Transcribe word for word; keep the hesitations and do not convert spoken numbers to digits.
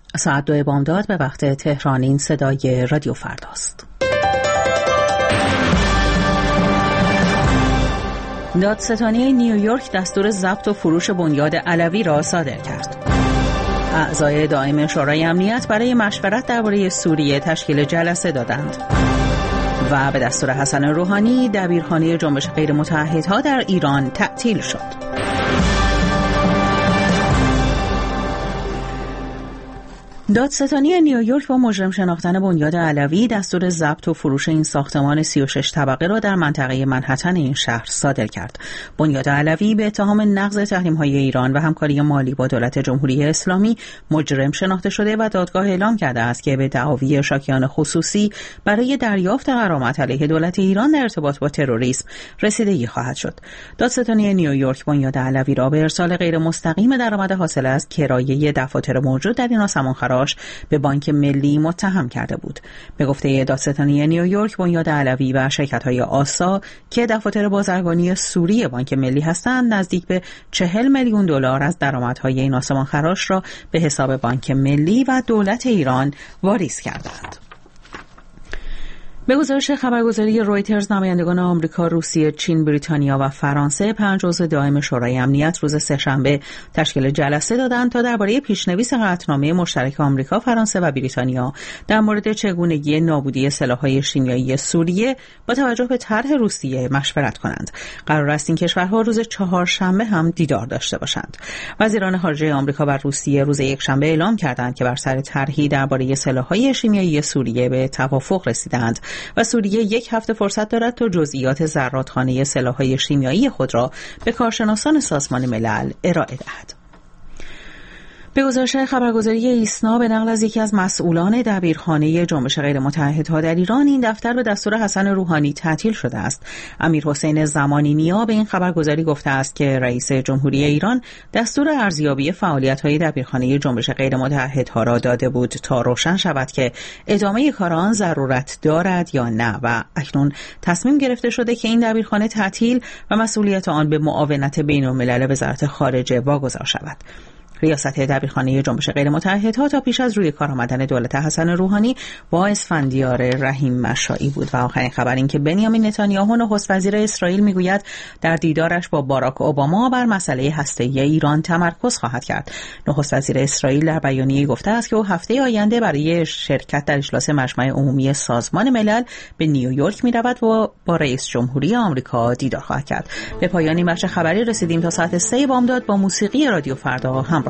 ساعت دو بامداد به وقت تهران. این صدای رادیو فرداست. دادستانی نیویورک دستور ضبط و فروش بنیاد علوی را صادر کرد. اعضای دائم شورای امنیت برای مشورت درباره سوریه تشکیل جلسه دادند. و به دستور حسن روحانی دبیرخانه جنبش غیر متعهدها در ایران تعطیل شد. دادستانی نیویورک با مجرم شناختن بنیاد علوی دستور ضبط و فروش این ساختمان سی و شش طبقه را در منطقه منهتن این شهر صادر کرد. بنیاد علوی به اتهام نقض تحریم‌های ایران و همکاری مالی با دولت جمهوری اسلامی مجرم شناخته شده و دادگاه اعلام کرده است که به دعاوی شاکیان خصوصی برای دریافت غرامت علیه دولت ایران در ارتباط با تروریسم رسیدگی خواهد شد. دادستانی نیویورک بنیاد علوی را به ارسال غیر مستقیم درآمد حاصل از کرایه دفاتر موجود در این آسمان خراش به بانک ملی متهم کرده بود. به گفته دادستانی نیویورک، بنیاد علوی و شرکت‌های آسا که دفاتر بازرگانی سوری بانک ملی هستند نزدیک به چهل میلیون دلار از درآمدهای این آسمان خراش را به حساب بانک ملی و دولت ایران واریز کردند. به گزارش خبرگزاری رویترز، نمایندگان آمریکا، روسیه، چین، بریتانیا و فرانسه پنج عضو دائم شورای امنیت روز سه‌شنبه تشکیل جلسه دادند تا درباره پیشنویس قطعنامه مشترک آمریکا، فرانسه و بریتانیا در مورد چگونگی نابودی سلاح‌های شیمیایی سوریه با توجه به طرح روسیه مشورت کنند. قرار است این کشورها روز چهارشنبه هم دیدار داشته باشند. وزیران خارجه آمریکا و روسیه روز یکشنبه اعلام کردند که بر سر طرحی درباره سلاح‌های شیمیایی سوریه به توافق رسیدند و سوریه یک هفته فرصت دارد تا جزئیات زرادخانه سلاح‌های شیمیایی خود را به کارشناسان سازمان ملل ارائه دهد. به گزارش خبرگزاری ایسنا، به نقل از یکی از مسئولان دبیرخانه جنبش غیر متعهدها در ایران، این دفتر به دستور حسن روحانی تعطیل شده است. امیر حسین زمانی نیا به این خبرگزاری گفته است که رئیس جمهوری ایران دستور ارزیابی فعالیت‌های دبیرخانه جنبش غیر متعهدها را داده بود تا روشن شود که ادامه کار آن ضرورت دارد یا نه و اکنون تصمیم گرفته شده که این دبیرخانه تعطیل و مسئولیت آن به معاونت بین‌الملل وزارت خارجه واگذار شود. ریاست دبیرخانه جنبش غیر متعهدها تا پیش از روی کار آمدن دولت حسن روحانی با اسفندیار رحیم مشائی بود. و آخرین خبر این که بنیامین نتانیاهو نخست وزیر اسرائیل میگوید در دیدارش با باراک اوباما بر مسئله هسته‌ای ایران تمرکز خواهد کرد. نخست وزیر اسرائیل در بیانیه‌ای گفته است که او هفته آینده برای شرکت در اجلاس مجمع عمومی سازمان ملل به نیویورک می‌رود و با رئیس جمهوری آمریکا دیدار خواهد کرد. به پایان این بخش خبری رسیدیم. تا ساعت سه بامداد با موسیقی رادیو فردا همراه